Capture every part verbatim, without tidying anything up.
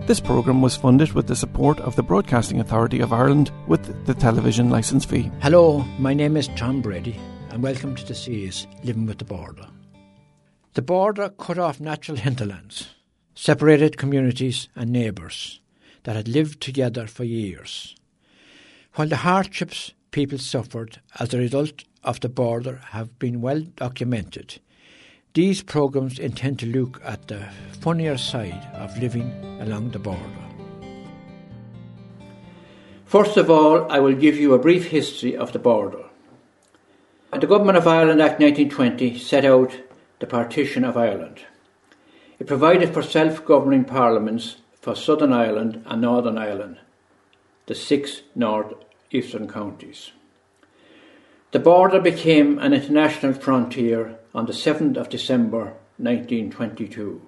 This programme was funded with the support of the Broadcasting Authority of Ireland with the television licence fee. Hello, my name is Tom Brady and welcome to the series Living with the Border. The border cut off natural hinterlands, separated communities and neighbours that had lived together for years. While the hardships people suffered as a result of the border have been well documented, these programmes intend to look at the funnier side of living along the border. First of all, I will give you a brief history of the border. The Government of Ireland Act nineteen twenty set out the partition of Ireland. It provided for self-governing parliaments for Southern Ireland and Northern Ireland, the six north-eastern counties. The border became an international frontier on the seventh of December nineteen twenty-two.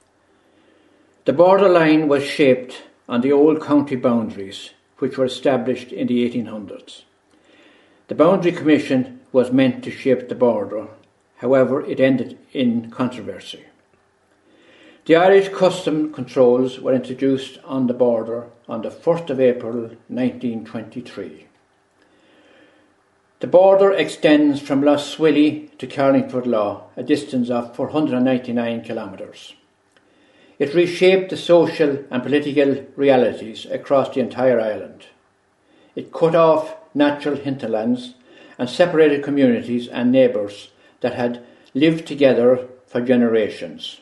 The borderline was shaped on the old county boundaries, which were established in the eighteen hundreds. The Boundary Commission was meant to shape the border, however it ended in controversy. The Irish custom controls were introduced on the border on the first of April nineteen twenty-three. The border extends from Lough Swilly to Carlingford Lough, a distance of four hundred ninety-nine kilometres. It reshaped the social and political realities across the entire island. It cut off natural hinterlands and separated communities and neighbours that had lived together for generations.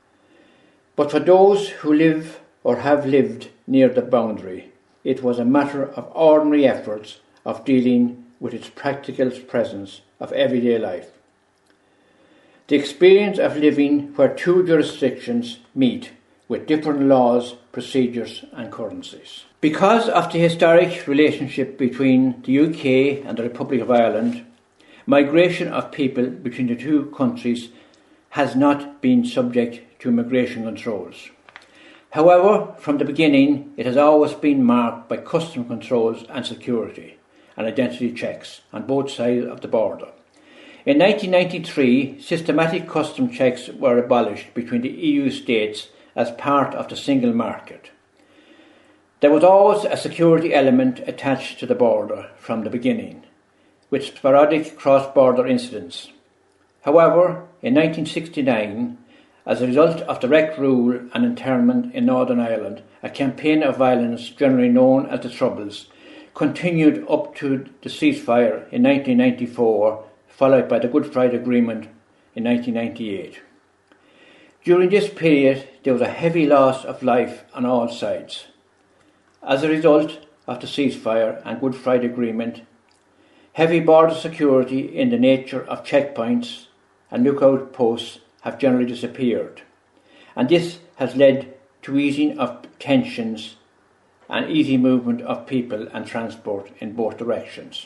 But for those who live or have lived near the boundary, it was a matter of ordinary efforts of dealing with its practical presence of everyday life. The experience of living where two jurisdictions meet with different laws, procedures and currencies. Because of the historic relationship between the U K and the Republic of Ireland, migration of people between the two countries has not been subject to immigration controls. However, from the beginning, it has always been marked by custom controls and security and identity checks on both sides of the border. In nineteen ninety-three, systematic custom checks were abolished between the E U states as part of the single market. There was always a security element attached to the border from the beginning, with sporadic cross-border incidents. However, in nineteen sixty-nine, as a result of direct rule and internment in Northern Ireland, a campaign of violence generally known as the Troubles continued up to the ceasefire in nineteen ninety-four, followed by the Good Friday Agreement in nineteen ninety-eight. During this period, there was a heavy loss of life on all sides. As a result of the ceasefire and Good Friday Agreement, heavy border security in the nature of checkpoints and lookout posts have generally disappeared, and this has led to easing of tensions and easy movement of people and transport in both directions.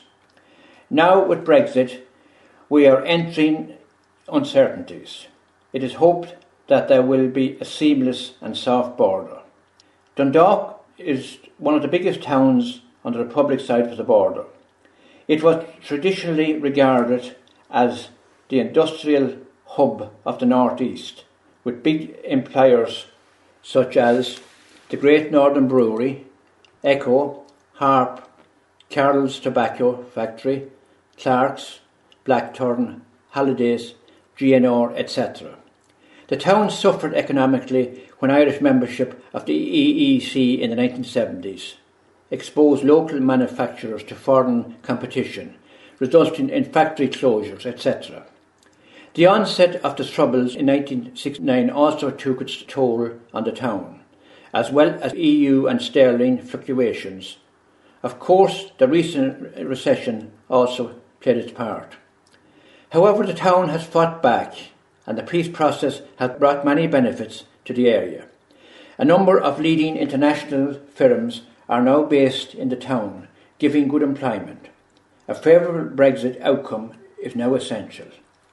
Now with Brexit, we are entering uncertainties. It is hoped that there will be a seamless and soft border. Dundalk is one of the biggest towns on the Republic side of the border. It was traditionally regarded as the industrial hub of the northeast, with big employers such as the Great Northern Brewery, Echo, Harp, Carroll's Tobacco Factory, Clark's, Blackthorn, Hallidays, G N R, et cetera. The town suffered economically when Irish membership of the E E C in the nineteen seventies exposed local manufacturers to foreign competition, resulting in factory closures, et cetera. The onset of the Troubles in nineteen sixty-nine also took its toll on the town, as well as E U and sterling fluctuations. Of course, the recent recession also played its part. However, the town has fought back, and the peace process has brought many benefits to the area. A number of leading international firms are now based in the town, giving good employment. A favourable Brexit outcome is now essential.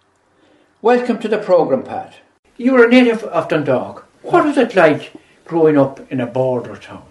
Welcome to the programme, Pat. You're a native of Dundalk. What is it like growing up in a border town?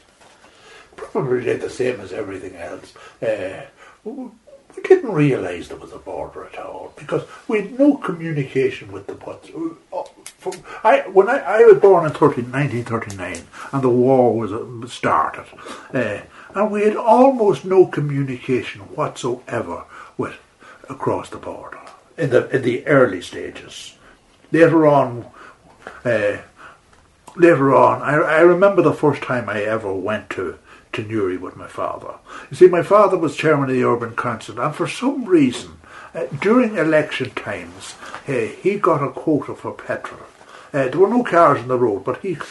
Probably the same as everything else. Uh, we didn't realise there was a border at all because we had no communication with the Putts. from, I when I, I was born in nineteen thirty-nine, and the war was uh, started, uh, and we had almost no communication whatsoever with across the border in the in the early stages. Later on, uh, later on, I, I remember the first time I ever went to. to Newry with my father. You see, my father was chairman of the Urban Council, and for some reason, uh, during election times, uh, he got a quota for petrol. Uh, there were no cars on the road, but he,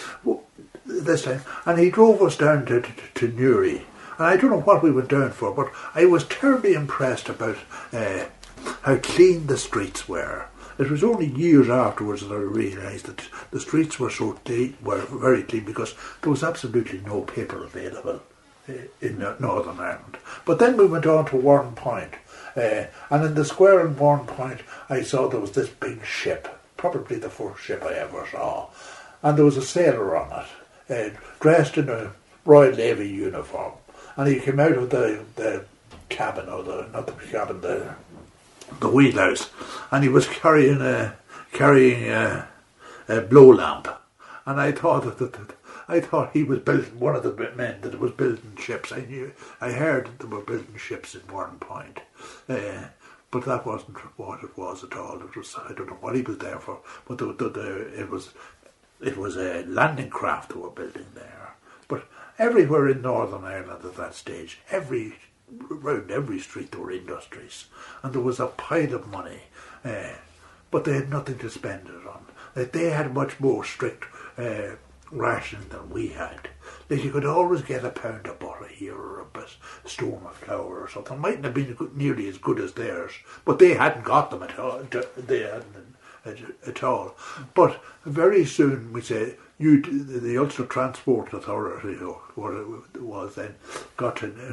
this time, and he drove us down to, to, to Newry. And I don't know what we went down for, but I was terribly impressed about uh, how clean the streets were. It was only years afterwards that I realised that the streets were so clean, were very clean, because there was absolutely no paper available in Northern Ireland. But then we went on to Warren Point, uh, and in the square in Warren Point I saw there was this big ship, probably the first ship I ever saw, and there was a sailor on it, uh, dressed in a Royal Navy uniform, and he came out of the, the cabin, or the, not the cabin, the the wheelhouse, and he was carrying a carrying a, a blow lamp, and I thought that, that, that I thought he was building one of the men that was building ships. I knew I heard that they were building ships in Warren Point, uh, but that wasn't what it was at all. It was I don't know what he was there for, but the, the, the, it was it was a landing craft they were building there. But everywhere in Northern Ireland at that stage, every around every street there were industries, and there was a pile of money, uh, but they had nothing to spend it on. Like, they had much more strict uh, rationing than we had. Like, you could always get a pound of butter here, or a stone of flour or something. It mightn't have been nearly as good as theirs, but they hadn't got them at all. They hadn't at all. But very soon we say, you, the Ulster Transport Authority, or what it was then, got to know,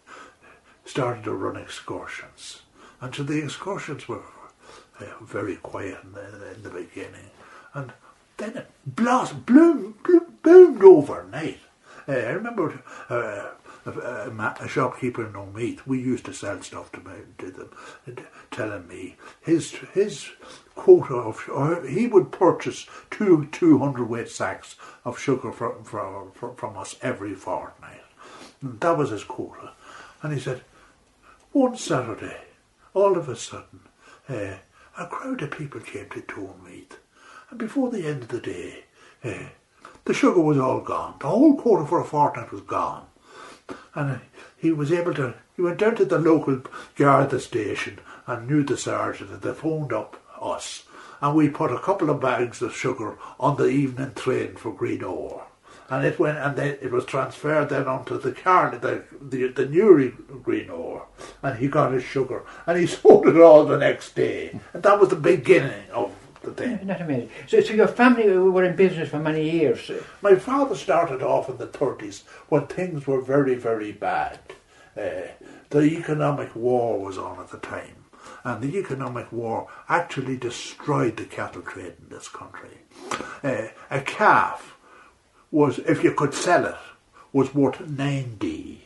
started to run excursions, and so the excursions were uh, very quiet in the, in the beginning, and then it blossomed, bloomed, bloomed, boomed overnight. Uh, I remember uh, a, a, a shopkeeper in Omeath, we used to sell stuff to, me, to them, and telling me his his quota of, or he would purchase two two hundredweight sacks of sugar from from from us every fortnight. And that was his quota, and he said, one Saturday, all of a sudden, uh, a crowd of people came to Omeath, and before the end of the day, uh, the sugar was all gone. The whole quota for a fortnight was gone. And uh, he was able to, he went down to the local Garda station and knew the sergeant, and they phoned up us. And we put a couple of bags of sugar on the evening train for Greenore. And it went, and then it was transferred then onto the car, the the, the Newry Greenore, and he got his sugar, and he sold it all the next day, and that was the beginning of the thing. Isn't that amazing? So, so your family were in business for many years. My father started off in the thirties when things were very, very bad. Uh, the economic war was on at the time, and the economic war actually destroyed the cattle trade in this country. Uh, a calf was, if you could sell it, was worth ninety.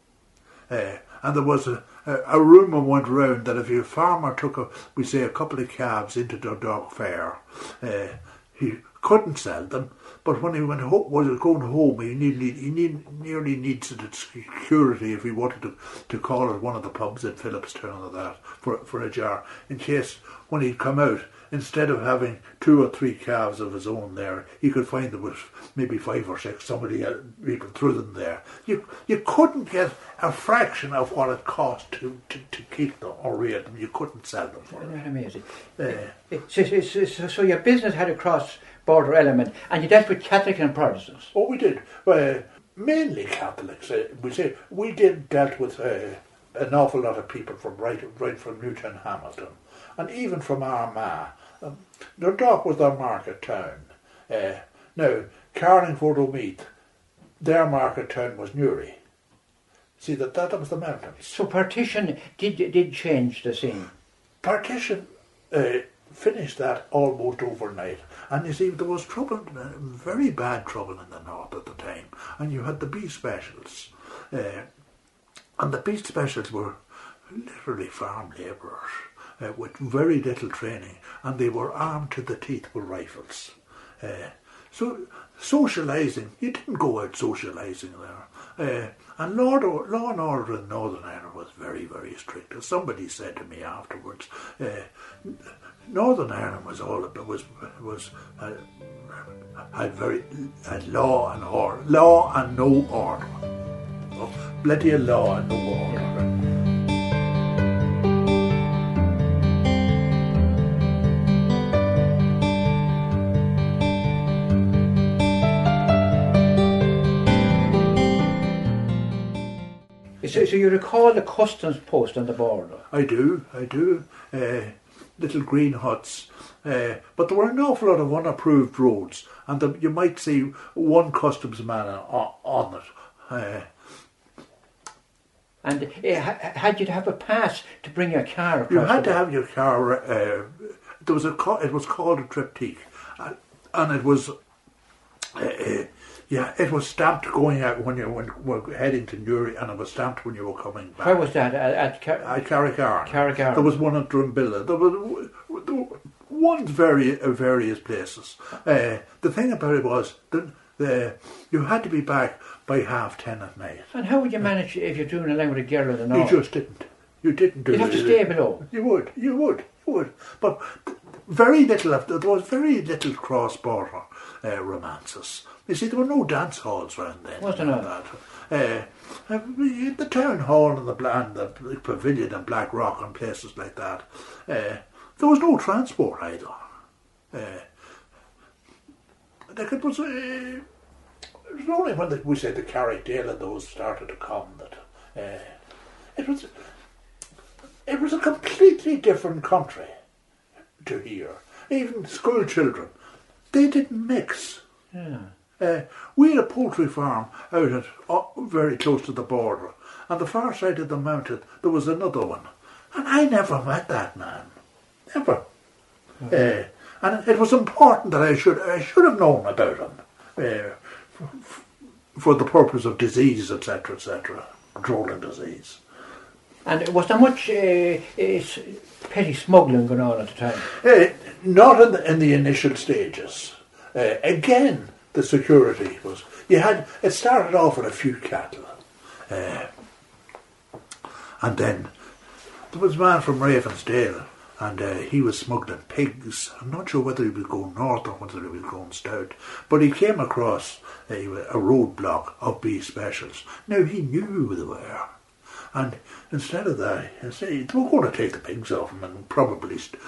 Uh, and there was a, a, a rumour went round that if your farmer took, a, we say, a couple of calves into the dog fair, uh, he couldn't sell them, but when he went home, was going home, he, nearly, he need, nearly needs security if he wanted to, to call at one of the pubs in Phillipstown or that for, for a jar, in case when he'd come out, instead of having two or three calves of his own there, he could find there was maybe five or six, somebody else, people threw them there. You you couldn't get a fraction of what it cost to, to, to keep them or rear them. You couldn't sell them for Isn't them. that amazing? Uh, So, so, so, so your business had a cross-border element, and you dealt with Catholics and Protestants. what we did, uh, mainly Catholics, uh, we say, we did dealt with uh, an awful lot of people from right, right from Newtown Hamilton, and even from Armagh. Um, Dundalk was their market town. Uh, now, Carlingford Omeath, their market town was Newry. See, that, that was the mountains. So partition did did change the scene. Partition uh, finished that almost overnight. And you see, there was trouble, uh, very bad trouble in the north at the time. And you had the beef specials. Uh, and the beef specials were literally farm labourers. uh, with very little training, and they were armed to the teeth with rifles. Uh, so socialising, you didn't go out socialising there. Uh, and law, law and order in Northern Ireland was very, very strict. As somebody said to me afterwards, uh, Northern Ireland was all about, was was uh, had very had law and order, law and no order. Oh, plenty of law and no order. So, so you recall the customs post on the border? I do, I do. Uh, little green huts. Uh, but there were an awful lot of unapproved roads, and the, you might see one customs man on, on it. Uh, and uh, had you to have a pass to bring your car across? You had the to have your car. Uh, there was a. It was called a triptych, uh, and it was. Uh, Yeah, it was stamped going out when you when, were heading to Newry, and it was stamped when you were coming back. Where was that? At, at, Car- at Carrick-Arn. Carrick-Arn. There was one at Drumbilla. There was, there was one very uh, various places. Uh, the thing about it was that the, you had to be back by half ten at night. And how would you manage if you're doing along with a girl in the north? You just didn't. You didn't do it. You'd have to stay below. You would. You would. You would. But very little of there was very little cross-border uh, romances. You see, there were no dance halls around then. Was there not? Uh, uh, the town hall and the, and the pavilion and Black Rock and places like that. Uh, there was no transport either. Uh, like it was. Uh, it was only when the, we said the Carrickdale and those started to come that uh, it was. It was a completely different country to here. Even school children, they didn't mix. Yeah. Uh, we had a poultry farm out at uh, very close to the border, and the far side of the mountain there was another one, and I never met that man, never. Mm-hmm. Uh, and it was important that I should I should have known about him, uh, f- for the purpose of disease, et cetera, et cetera, controlling disease. And was there much uh, uh, petty smuggling going on at the time? Uh, not in the, in the initial stages. Uh, again. The security was, you had, it started off with a few cattle, uh, and then there was a man from Ravensdale, and uh, he was smuggling pigs. I'm not sure whether he was going north or whether he was going south, but he came across uh, a roadblock of beef specials. Now he knew who they were, and instead of that, they were going to take the pigs off him and probably st-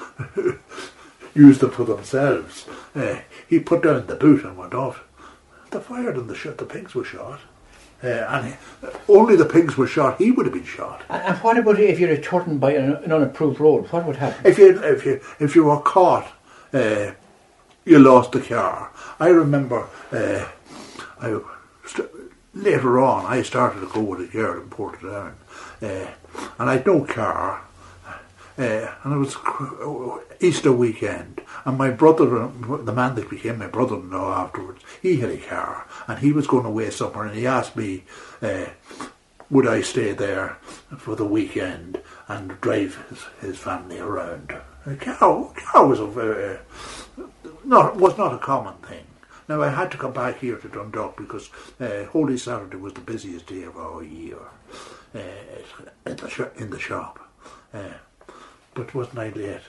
used them for themselves. Uh, he put down the boot and went off. They fired and the, sh- the pigs were shot. Uh, and he, only the pigs were shot, he would have been shot. And, and what about if you're returning by an, an unapproved road? What would happen? If you if you if you were caught, uh, you lost the car. I remember uh, I st- later on I started to go with a girl in Portadown, uh, and I'd no car. Uh, and it was Easter weekend, and my brother, the man that became my brother-in-law afterwards, he had a car, and he was going away somewhere, and he asked me, uh, would I stay there for the weekend and drive his, his family around. A car, car was a very, not was not a common thing. Now I had to come back here to Dundalk because uh, Holy Saturday was the busiest day of our year uh, in, the sh- in the shop. Uh, But wasn't I late?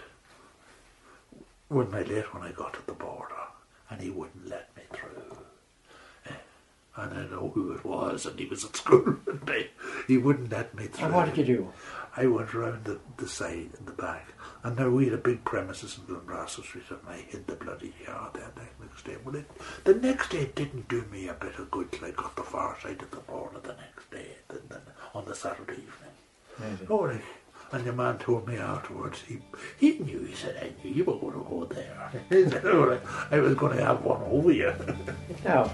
Wasn't I late when I got to the border? And he wouldn't let me through. And I know who it was, and he was at school with me. He wouldn't let me through. And what did you do? I went round the, the side in the back. And now we had a big premises in Glenrosser Street, and I hid the bloody car there the next day. Well, it, the next day it didn't do me a bit of good till I got the far side of the border the next day, the, the, on the Saturday evening. Amazing. Oh, like, and the man told me afterwards, he he knew, he said, I knew you were going to go there. He said, oh, like, I was going to have one over you. Now,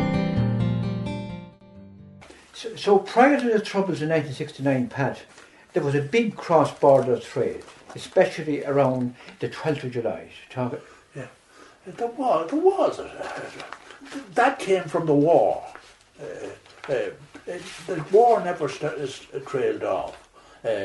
so, so prior to the Troubles in nineteen sixty-nine, Pat, there was a big cross-border trade, especially around the twelfth of July. Talk, yeah, there was. There was. That came from the war. Uh, uh, the war never st- trailed off. Uh,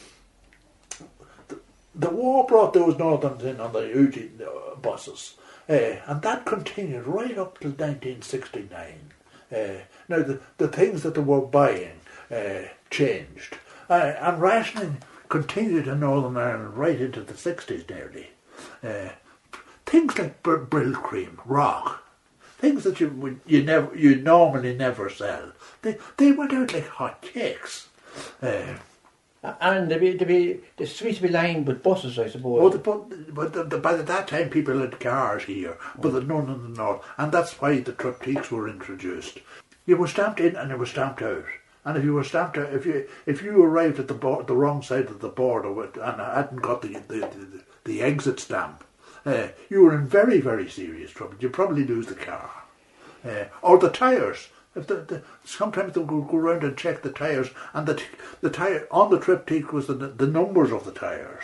the, the war brought those Northerns in on the U G buses, uh, and that continued right up till nineteen sixty-nine. Uh, now, the, the things that they were buying uh, changed, uh, and rationing continued in Northern Ireland right into the sixties nearly. Uh, things like br- brill cream, rock, things that you would you never you normally never sell. They they went out like hot cakes. Uh, and they be, they be, the streets be lined with buses, I suppose. Oh, the, but but the, the, by that time people had cars here, but oh. none in the north, and that's why the triptychs were introduced. You were stamped in and you were stamped out. And if you were stamped out, if you if you arrived at the bo- the wrong side of the border with, and hadn't got the the, the, the exit stamp, uh, you were in very very serious trouble. You'd probably lose the car, uh, or the tyres. If the, the, sometimes they'll go, go around and check the tyres, and the t- the tire on the triptych was the the numbers of the tyres.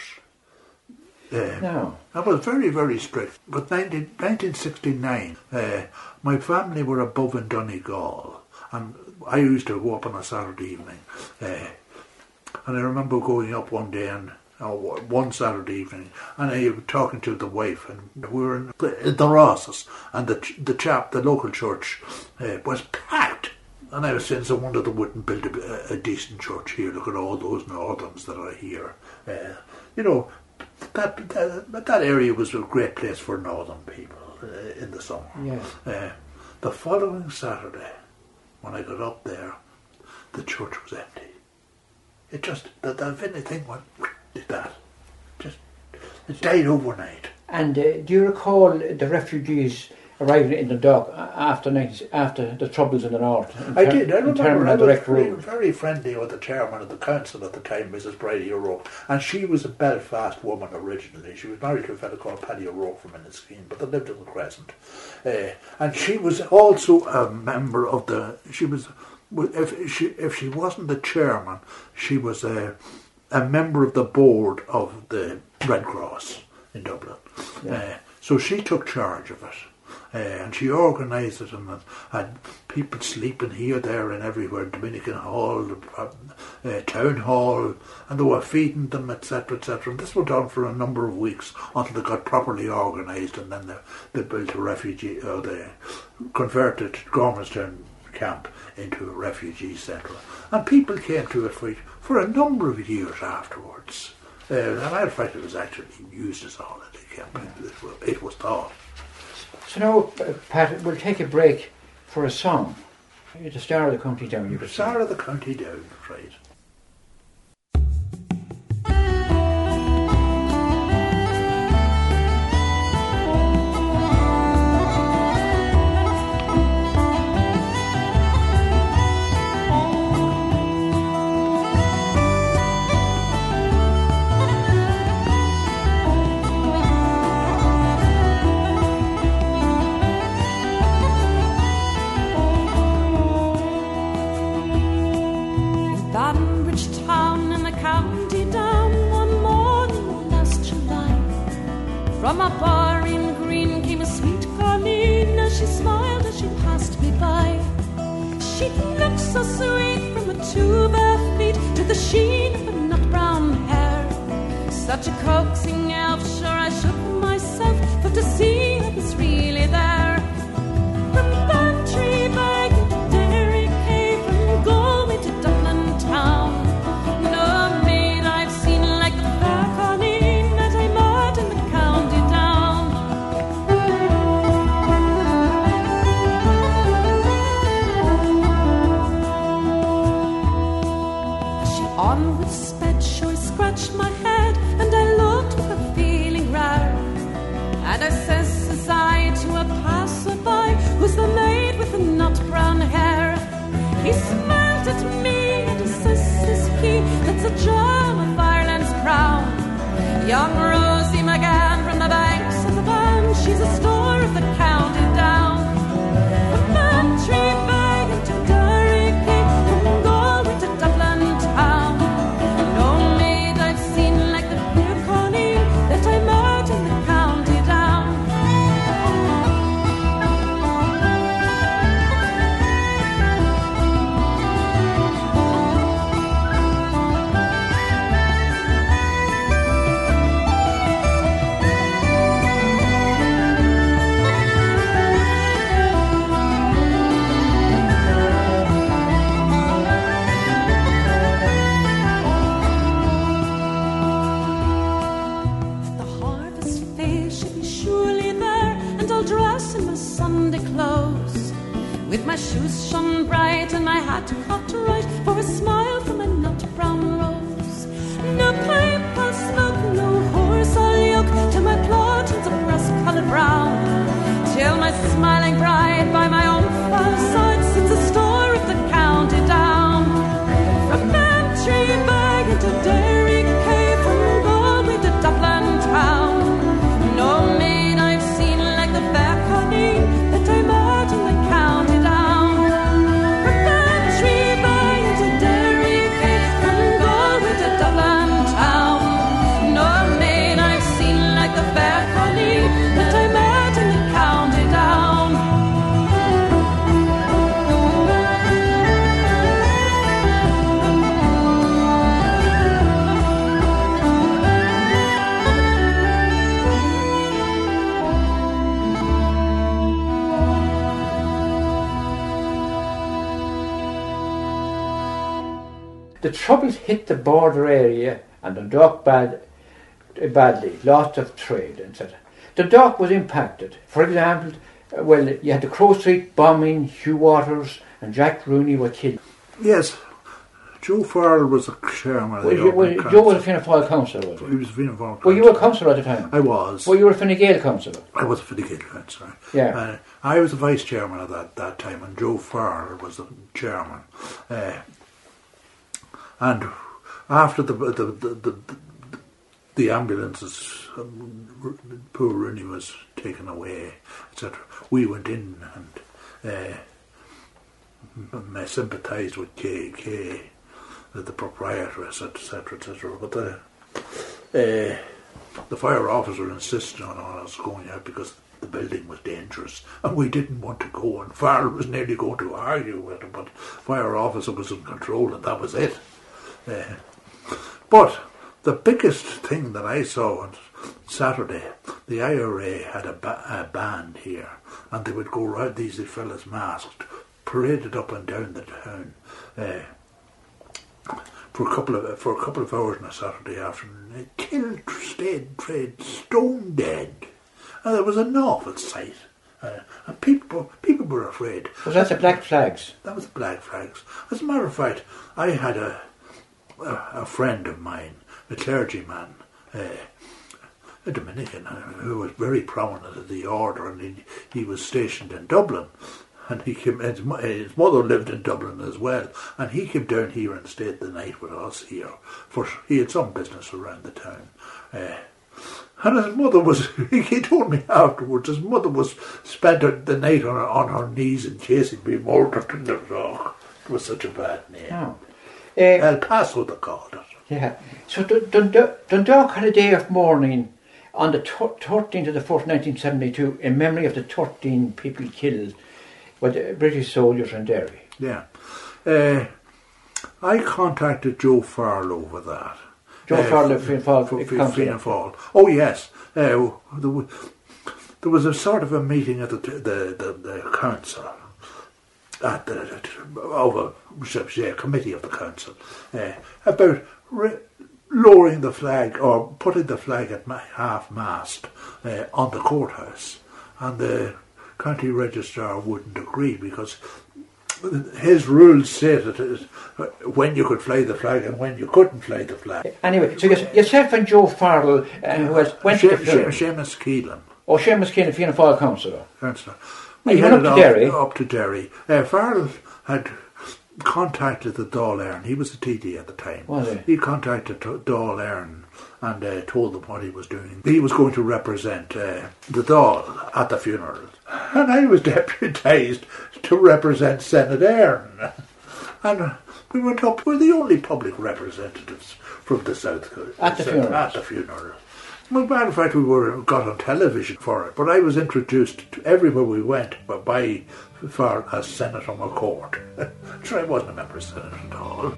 Uh, no. That was very, very strict. But nineteen, nineteen sixty-nine, uh, my family were above in Donegal, and I used to go up on a Saturday evening. Uh, and I remember going up one day, and uh, one Saturday evening, and I was talking to the wife, and we were in the, the Rosses, and the the chap, the local church, uh, was packed. And I was saying, so wonder they wouldn't build a, a decent church here. Look at all those Northerns that are here. Uh, you know, That, that that area was a great place for northern people uh, in the summer. Yes. Uh, the following Saturday, when I got up there, the church was empty. It just, that, that thing went like that. Just, it died overnight. And uh, do you recall the refugees arriving in the dock after after the troubles in the north? I did. I remember I was very, road. very friendly with the chairman of the council at the time, Missus Brady O'Rourke, and she was a Belfast woman originally. She was married to a fellow called Paddy O'Rourke from Inniskeen, but they lived in the Crescent. Uh, and she was also a member of the. She was, if she if she wasn't the chairman, she was a a member of the board of the Red Cross in Dublin. Yeah. Uh, so she took charge of it. Uh, and she organised it and had people sleeping here, there and everywhere, Dominican Hall, uh, uh, Town Hall, and they were feeding them, et cetera, et cetera. And this went on for a number of weeks until they got properly organised, and then they, they built a refugee, or uh, they converted Gormanstown camp into a refugee centre. And people came to it for, for a number of years afterwards. Uh, and as a matter of fact, it was actually used as a holiday camp, it was, it was thought. So now, uh, Pat, we'll take a break for a song. The Star of the County Down, you could say. Star of the County Down, right. From a bar in Green came a sweet Colleen as she smiled as she passed me by. She looked so sweet from her two bare feet to the sheen of her nut brown hair. Such a coaxing elf, sure I shook myself, for to see her was really there. From Bantry Bag to Derry Cave, from Galway to Dublin town, no maid I've seen like the fair Colleen that I met in the county down. As she onward sped, sure scratched my head, and I looked with a feeling rare. And I says, says I, to a passer-by, who's the maid with the nut brown hair? He smiled at me, and he says, says he, that's a gem of Ireland's crown. Young Rosie McGann from the banks of the Bann, she's a star of the county down. From Bantry Bag to Derry Cave, from Galway to Dublin town, no with my shoes shone bright and my hat cut right for a smile from a nut brown rose. No pipe or smoke, no horse or yoke, till my plaudits of rust-coloured brown, till my smiling bride by my own far side sits a store of the county down. From Bantry Bag into Derry Cave, from Galway to Dublin town, no maid I've seen like the fair Colleen that I met in the county down. From Bantry Bag into Derry Cave, from Galway to Dublin town, no maid I've seen like the fair Colleen that I met in the county down. The troubles hit the border area and Dundalk bad, badly, lots of trade, et cetera. Dundalk was impacted. For example, uh, well, you had the Crow Street bombing, Hugh Waters and Jack Rooney were killed. Yes, Joe Farrell was the chairman of Well, the you, well, Auckland Joe was a Council. Fianna Fáil councillor, was He he? was Fianna Fáil Well, you were a councillor. councillor at the time. I was. Well, you were a Fine Gael councillor. I was a Fine Gael councillor. Yeah. Uh, I was the vice chairman at that, that time, and Joe Farrell was the chairman. Uh, and after the the the, the, the, the ambulances, um, poor Rooney was taken away, et cetera, we went in and uh, I sympathised with K K, the proprietress, et cetera, et cetera. But the uh, the fire officer insisted on us going out because the building was dangerous and we didn't want to go, and Farrell was nearly going to argue with him, but fire officer was in control and that was it. Uh, but the biggest thing that I saw on Saturday, the I R A had a, ba- a band here, and they would go round, these fellas masked, paraded up and down the town uh, for a couple of for a couple of hours on a Saturday afternoon. They killed, stayed, trade, stone dead, and it was an awful sight. Uh, and people people were afraid. Was that the Black Flags? That was the Black Flags. As a matter of fact, I had a a, a friend of mine, a clergyman, uh, a Dominican, uh, who was very prominent in the order, and he, he was stationed in Dublin, and he came. His, his mother lived in Dublin as well, and he came down here and stayed the night with us here, for he had some business around the town. Uh, And his mother was, he told me afterwards, his mother was spent the night on her, on her knees and chasing me murdered in the rock. It was such a bad name. Oh. Uh, El Paso, they called it. yeah. So Dun- Dun- Dundalk had a day of mourning on the thirteenth of the fourth, nineteen seventy-two, in memory of the thirteen people killed by the British soldiers in Derry. Yeah. Uh, I contacted Joe Farrell over that. Joe Uh, Farrell of Fianna Fáil for councillor. Fianna Fáil. Oh yes, uh, there, was, there was a sort of a meeting at the the, the, the council, at the, of a, shall we say, a committee of the council, uh, about re- lowering the flag or putting the flag at ma- half mast uh, on the courthouse, and the county registrar wouldn't agree because his rules say that it is when you could fly the flag and when you couldn't fly the flag. Anyway, so yes- yourself and Joe Farrell, and who else went She- to the She- funeral. Seamus Keelan, Oh, Seamus Keane, Fianna Fáil councillor. councillor. And you We went up headed to Derry? Up to Derry. Uh, Farrell had contacted the Dáil Éireann. He was the T D at the time. Was he? He contacted t- Dáil Éireann and uh, told them what he was doing. He was going to represent uh, the Dáil at the funeral. And I was deputised to represent Senate Éireann. And uh, we went up. We were the only public representatives from the South Coast. At the funeral? At the funeral. Well, matter of fact, we were got on television for it, but I was introduced to everywhere we went by Farrell as Senator McCourt. Sure, I wasn't a member of Senate at all.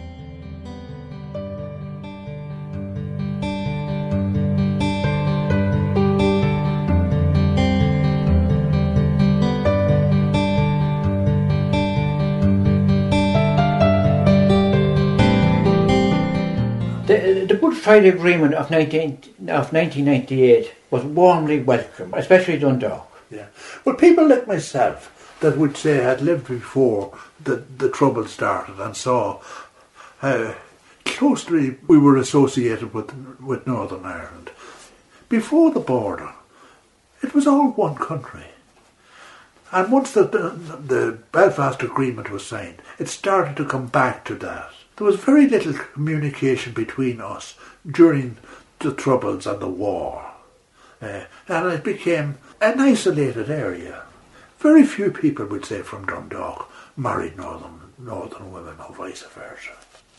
The, the Good Friday Agreement of, nineteen, of nineteen ninety-eight was warmly welcomed, especially Dundalk. Yeah. Well, people like myself that would say had lived before the, the trouble started and saw how closely we were associated with, with Northern Ireland. Before the border, it was all one country. And once the, the, the Belfast Agreement was signed, it started to come back to that. There was very little communication between us during the Troubles and the war. Uh, and it became an isolated area. Very few people would say from Dundalk married northern northern women or vice versa.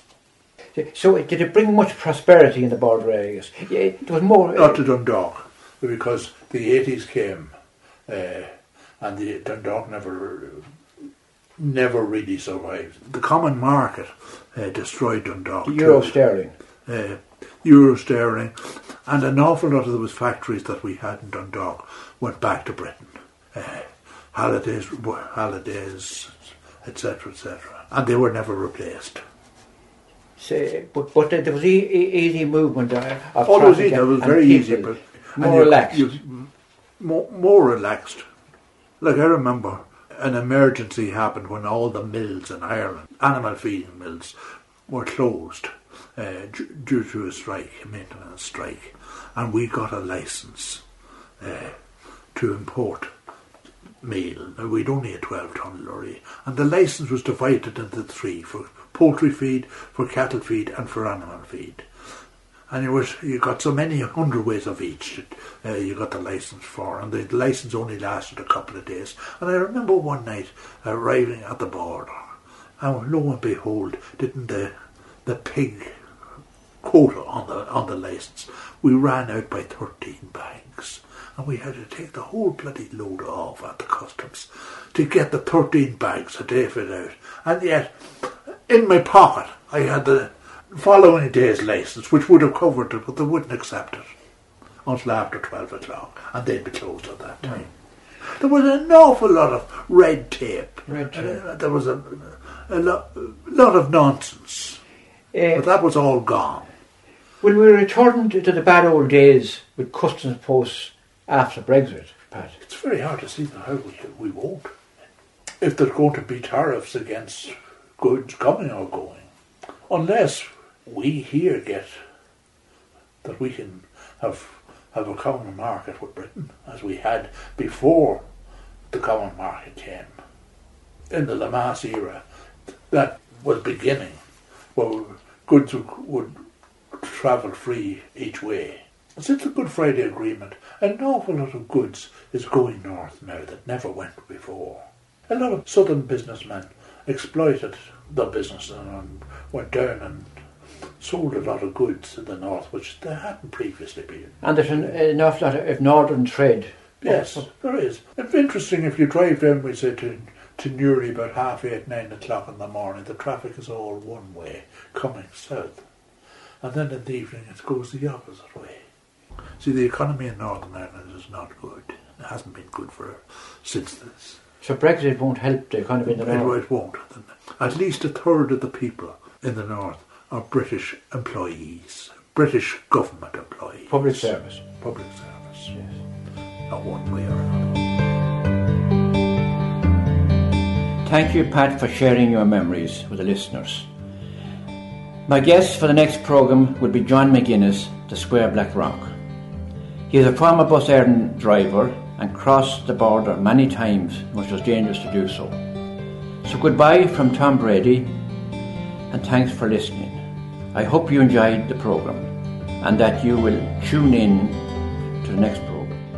So did it bring much prosperity in the border areas? Yeah, it was more... Not to Dundalk, because the eighties came uh, and the Dundalk never never really survived. The common market uh, destroyed Dundalk. The euro too. sterling. Uh, euro sterling, and an awful lot of those factories that we had in Dundalk went back to Britain. Uh, Holidays, holidays, et cetera, et cetera, and they were never replaced. So, but but there was e- e- easy movement of Oh, it was easy. It was very easy, but more relaxed. You, you, more, more relaxed. Like I remember, an emergency happened when all the mills in Ireland, animal feeding mills, were closed uh, d- due to a strike, a maintenance strike, and we got a licence uh, to import meal. Now, we'd only a twelve ton lorry, and the licence was divided into three: for poultry feed, for cattle feed, and for animal feed. And it was, you got so many hundredweights of each that uh, you got the licence for, and the licence only lasted a couple of days. And I remember one night arriving at the border, and lo and behold, didn't the the pig quota on the on the licence, we ran out by thirteen bags. And we had to take the whole bloody load off at the customs to get the thirteen bags a day fit out. And yet, in my pocket, I had the following day's licence, which would have covered it, but they wouldn't accept it until after twelve o'clock, and they'd be closed at that time. Mm. There was an awful lot of red tape. Red tape. Uh, there was a, a, lot, a lot of nonsense. Uh, but that was all gone. Will we return to the bad old days with customs posts after Brexit, Pat? It's very hard to see how we, we won't. If there's going to be tariffs against goods coming or going. Unless we here get that we can have have a common market with Britain, as we had before the common market came. In the Lamass era, that was beginning, where goods would, would travel free each way. Since the Good Friday Agreement, an awful lot of goods is going north now that never went before. A lot of southern businessmen exploited the business and went down and sold a lot of goods in the north, which they hadn't previously been. And there's an, an awful lot of northern trade. Yes, there is. It's interesting if you drive down, we say, to, to Newry about half eight, nine o'clock in the morning, the traffic is all one way, coming south. And then in the evening it goes the opposite way. See, the economy in Northern Ireland is not good. It hasn't been good for since this. So Brexit won't help the economy in the north? It, it won't. At least a third of the people in the north are British employees, British government employees. Public service. Public service. Yes. Not one way or another. Thank you, Pat, for sharing your memories with the listeners. My guest for the next programme will be John McGuinness, the Square Black Rock. He is a former bus Éireann driver and crossed the border many times, which was dangerous to do so. So goodbye from Tom Brady, and thanks for listening. I hope you enjoyed the programme and that you will tune in to the next programme.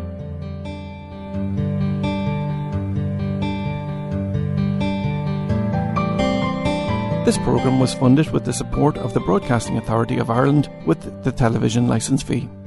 This programme was funded with the support of the Broadcasting Authority of Ireland with the television licence fee.